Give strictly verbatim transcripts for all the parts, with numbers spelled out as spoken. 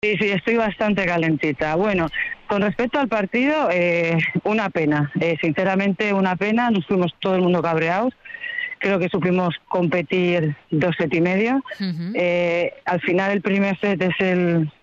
Sí, sí, estoy bastante calentita. Bueno, con respecto al partido, eh, una pena, eh, sinceramente una pena, nos fuimos todo el mundo cabreados, creo que supimos competir dos set y medio. Uh-huh. Eh, al final el primer set es el,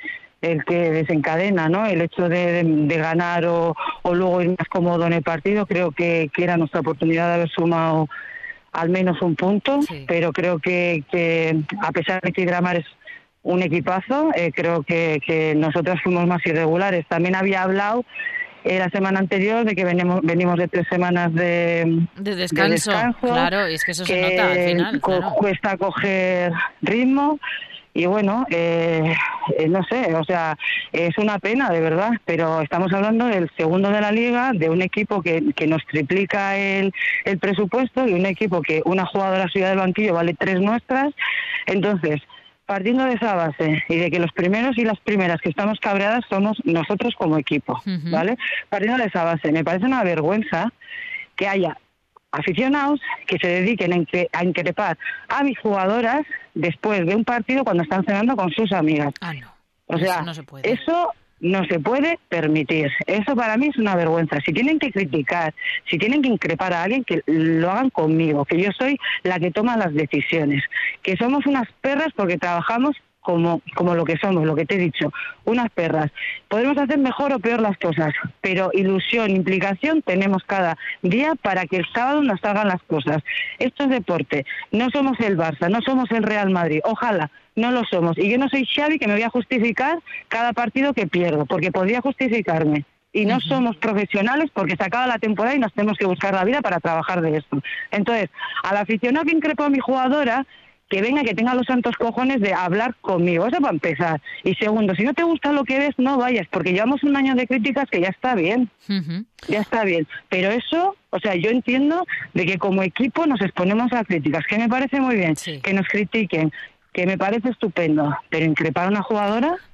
el que desencadena, ¿no? El hecho de, de, de ganar o, o luego ir más cómodo en el partido, creo que, que era nuestra oportunidad de haber sumado al menos un punto, Sí. pero creo que, que a pesar de que Gramar es un equipazo, eh, creo que, que nosotros fuimos más irregulares. También había hablado eh, la semana anterior de que venimos, venimos de tres semanas de, de, descanso. de descanso. Claro, y es que eso que se nota al final. co- Claro. cuesta coger ritmo. Y bueno, eh, eh, no sé, o sea, es una pena de verdad, pero estamos hablando del segundo de la liga, de un equipo que, que nos triplica el, el presupuesto y un equipo que una jugadora suya del banquillo vale tres nuestras. Entonces, partiendo de esa base y de que los primeros y las primeras que estamos cabreadas somos nosotros como equipo, Uh-huh. ¿vale? Partiendo de esa base, me parece una vergüenza que haya aficionados que se dediquen a, incre- a increpar a mis jugadoras después de un partido cuando están cenando con sus amigas. Ah, no. O sea, eso no se puede. Eso no se puede permitir. Eso para mí es una vergüenza. Si tienen que criticar, si tienen que increpar a alguien, que lo hagan conmigo, que yo soy la que toma las decisiones. Que somos unas perras porque trabajamos como, como lo que somos, lo que te he dicho, unas perras. Podemos hacer mejor o peor las cosas, pero ilusión, implicación tenemos cada día para que el sábado nos salgan las cosas. Esto es deporte. No somos el Barça, no somos el Real Madrid. Ojalá. No lo somos. Y yo no soy Xavi que me voy a justificar cada partido que pierdo, porque podría justificarme. Y no uh-huh. somos profesionales porque se acaba la temporada y nos tenemos que buscar la vida para trabajar de esto. Entonces, al aficionado que increpó a mi jugadora, que venga, que tenga los santos cojones de hablar conmigo. Eso para empezar. Y segundo, si no te gusta lo que ves, no vayas, porque llevamos un año de críticas que ya está bien. Uh-huh. Ya está bien. Pero eso, o sea, yo entiendo de que como equipo nos exponemos a críticas, que me parece muy bien, sí. que nos critiquen, que me parece estupendo, pero increpar a una jugadora,